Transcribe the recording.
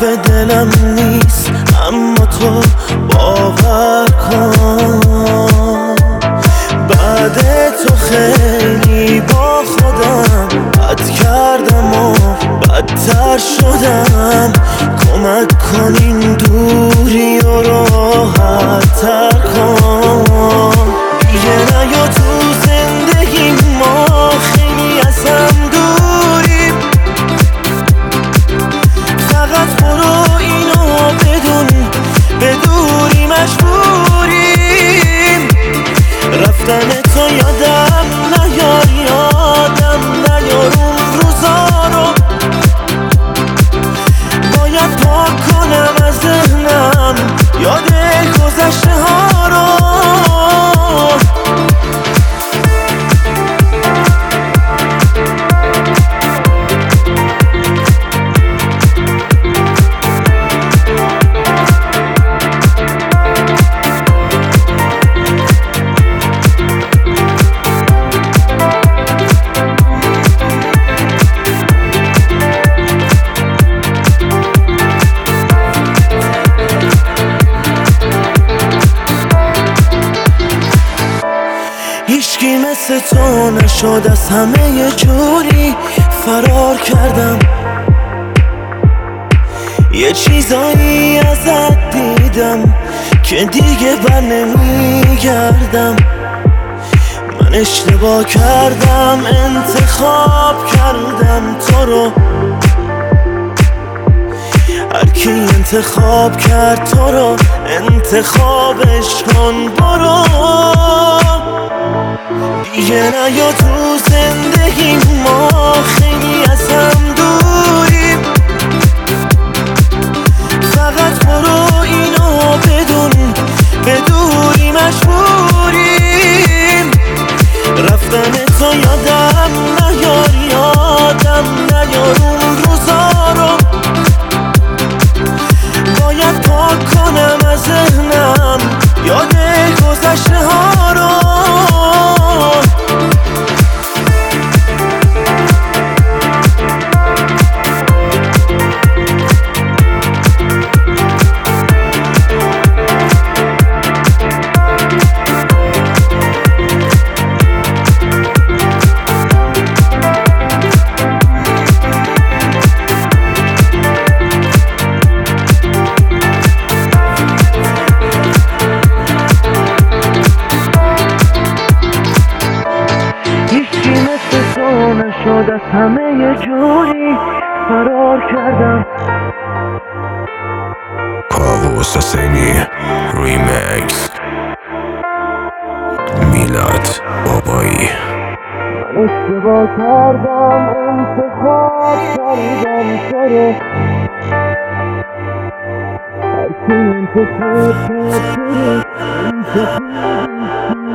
دلم نیست، اما تو باور کن. بعد تو خیلی با خودم بد کردم و بدتر شدم. کمک کن این دوری و راحت تر کن. دیگه نیا تو زندگی ما، خیلی از هم دوریم. فقط برو اینو بدون، به دوری مجبوریم. رفتن تو یادم نیار، یادم نیار اون روزا رو. باید پاک کنم از ذهنم یاد گذشته ها رو. هیچکی مثل تو نشد، از همه یه جوری فرار کردم. یه چیزایی ازت دیدم که دیگه بر نمیگردم. من اشتباه کردم، انتخاب کردم تو رو. هرکی انتخاب کرد تو رو، انتخابش کن برو. دیگه نیا تو زندگی ما، خیلی از هم دوریم. فقط برو اینو بدون، به دوری مجبوریم. رفتن تو یادم نیار، یادم نیار اون روزا رو. باید پاک کنم از ذهنم یاد گذشته ها رو. نشد، از همه یه جوری فرار کردم. کاووس حسینی ریمیکس، میلاد بابایی. من اشتباه کردم، انتخاب کردم تو رو. هرکی انتخاب کرد تو رو، انتخابش